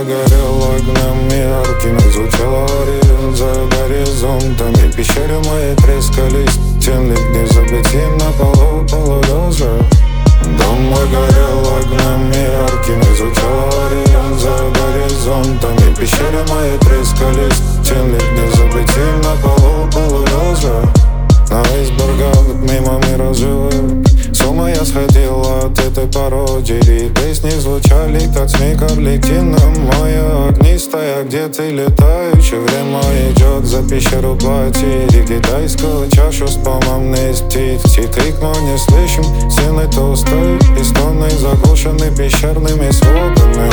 горел огнями яркими, звучал орион за горизонтами. Пещеры мои трескались, тени дней забытия на полу полулежа. Дом мой горел огнями яркими, звучал орион за горизонтами. Пещеры мои трескались, тени дней забытия на полу полулежа. На айсбергах мимо мира живых с ума я сходил от этой пародии. Песни звучали, как смех Орликина. Моя огнистая, где ты летающий? Время идет за пещеру платили. Китайскую чашу с помом нести. Крик, но не слышим, стены толстой и стоны заглушены пещерными сводами.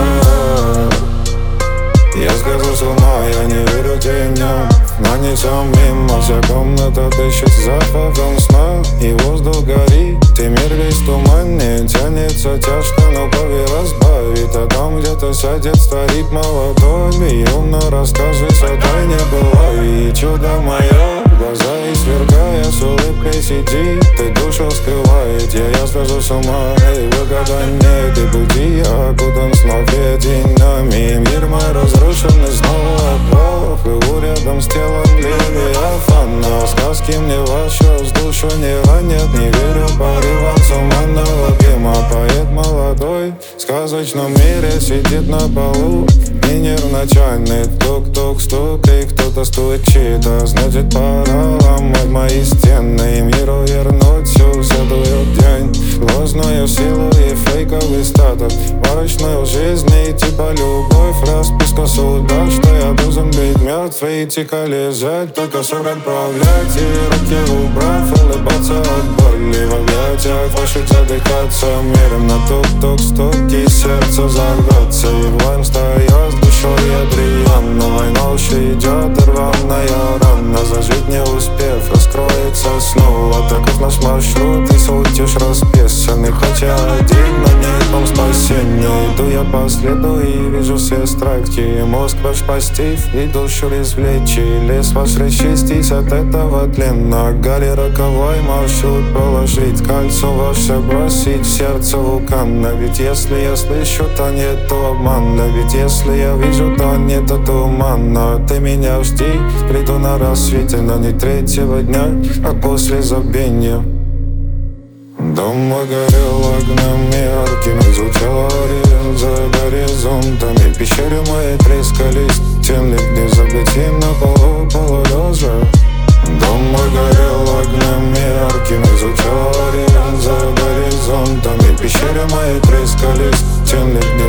Я схожу с ума, я не верю теням. Нанесем мимо, вся комната дышит запахом сна. И воздух горит, и мир весь в тумане. Тянется тяжко, но пове разбавит. А там где-то сядет старик молодой и умно расскажет о тайне былой. И чудо мое, глаза извергая, с улыбкой сидит и душу скрывает. Я схожу с ума, и выхода нет. И буди, окутан сновидениями. Мир мой разрушенный снова плох. Плыву рядом с телом Левиафана. Сказки мне ваши с душу не ранят. Не верю порывам туманного дыма. Поэт молодой в сказочном мире сидит на полу и нервно тянет. Тук-тук-стук, и кто-то стучит. А значит пора ломать мои стены. И миру вернуть всю следует день. Ложную силу и фейковый статус. Мрачную жизни типа любовь. Расписка суда, что я должен быть мертв и тихо лежать, только сон отправлять и руки убрав, улыбаться от боли. В объятиях ваших задыхаться миром на тук-тук-стук и сердце взорвется. И воин стоя с душой ядриан. Но война уж идет, рваная рана. Зажить не успев, раскроется снова. Таков наш маршрут, и суть уж расписанный. Хотя один на неком спасении. Иду я по следу и вижу все страхи. Мозг ваш постив и душу извлечь. И лес ваш расчистить от этого тлена. Гали роковой маршрут положить. Кольцо ваше бросить в сердце вулкана. Ведь если я слышу, то нету обмана. Ведь если я вижу, то нету тумана. Ты меня жди, приду на рассвете. Но не третьего дня, а после забвения. Дом мой горел огнями яркими, звучал орион за горизонтами. Пещеры мои трескались, тени дней забытия на полу полулежа. Дом мой горел огнями яркими, звучал орион за горизонтами. Пещеры мои трескались, тени